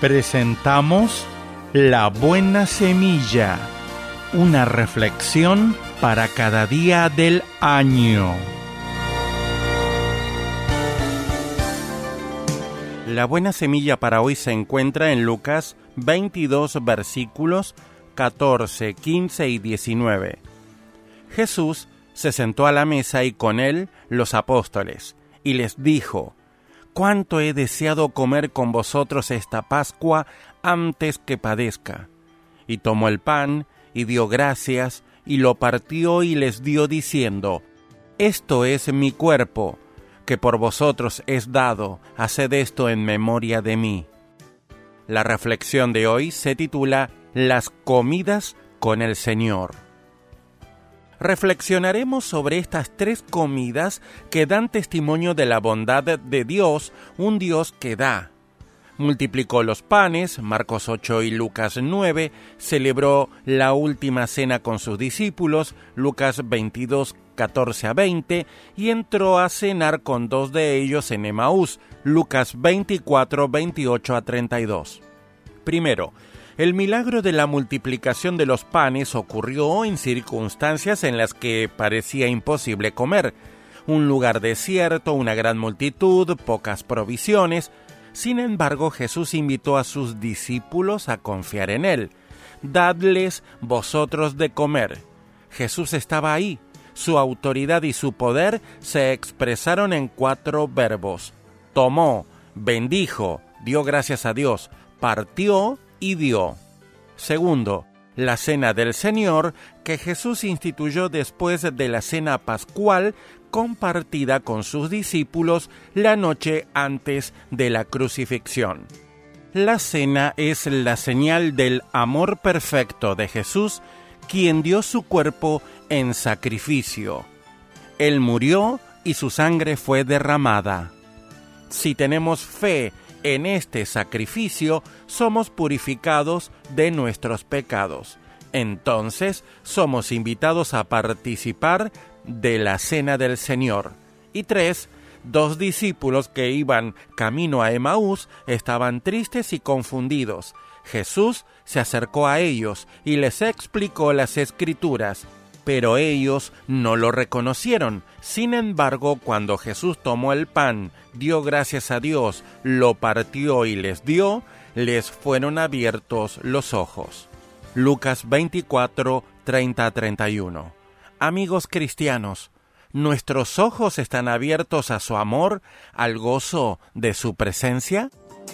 Presentamos La Buena Semilla, una reflexión para cada día del año. La buena semilla para hoy se encuentra en Lucas 22, versículos 14, 15 y 19. Jesús se sentó a la mesa y con él los apóstoles, y les dijo: «Cuánto he deseado comer con vosotros esta Pascua antes que padezca». Y tomó el pan, y dio gracias, y lo partió y les dio diciendo: «Esto es mi cuerpo, que por vosotros es dado, haced esto en memoria de mí». La reflexión de hoy se titula Las comidas con el Señor. Reflexionaremos sobre estas tres comidas que dan testimonio de la bondad de Dios, un Dios que da. Multiplicó los panes, Marcos 8 y Lucas 9, celebró la última cena con sus discípulos, Lucas 22, 14 a 20, y entró a cenar con dos de ellos en Emaús, Lucas 24, 28 a 32. Primero, el milagro de la multiplicación de los panes ocurrió en circunstancias en las que parecía imposible comer. Un lugar desierto, una gran multitud, pocas provisiones. Sin embargo, Jesús invitó a sus discípulos a confiar en Él. «Dadles vosotros de comer». Jesús estaba ahí. Su autoridad y su poder se expresaron en 4 verbos. Tomó, bendijo, dio gracias a Dios, partió y dio. Segundo, la cena del Señor, que Jesús instituyó después de la cena pascual, compartida con sus discípulos la noche antes de la crucifixión. La cena es la señal del amor perfecto de Jesús, quien dio su cuerpo en sacrificio. Él murió y su sangre fue derramada. Si tenemos fe en este sacrificio, somos purificados de nuestros pecados. Entonces, somos invitados a participar de la cena del Señor. Y 3, 2 discípulos que iban camino a Emaús estaban tristes y confundidos. Jesús se acercó a ellos y les explicó las Escrituras, pero ellos no lo reconocieron. Sin embargo, cuando Jesús tomó el pan, dio gracias a Dios, lo partió y les dio, les fueron abiertos los ojos. Lucas 24, 30 a 31. Amigos cristianos, ¿nuestros ojos están abiertos a su amor, al gozo de su presencia?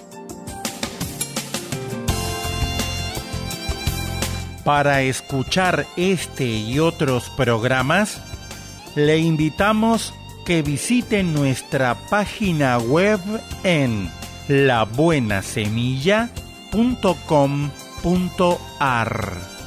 Para escuchar este y otros programas, le invitamos que visite nuestra página web en labuenasemilla.com.ar.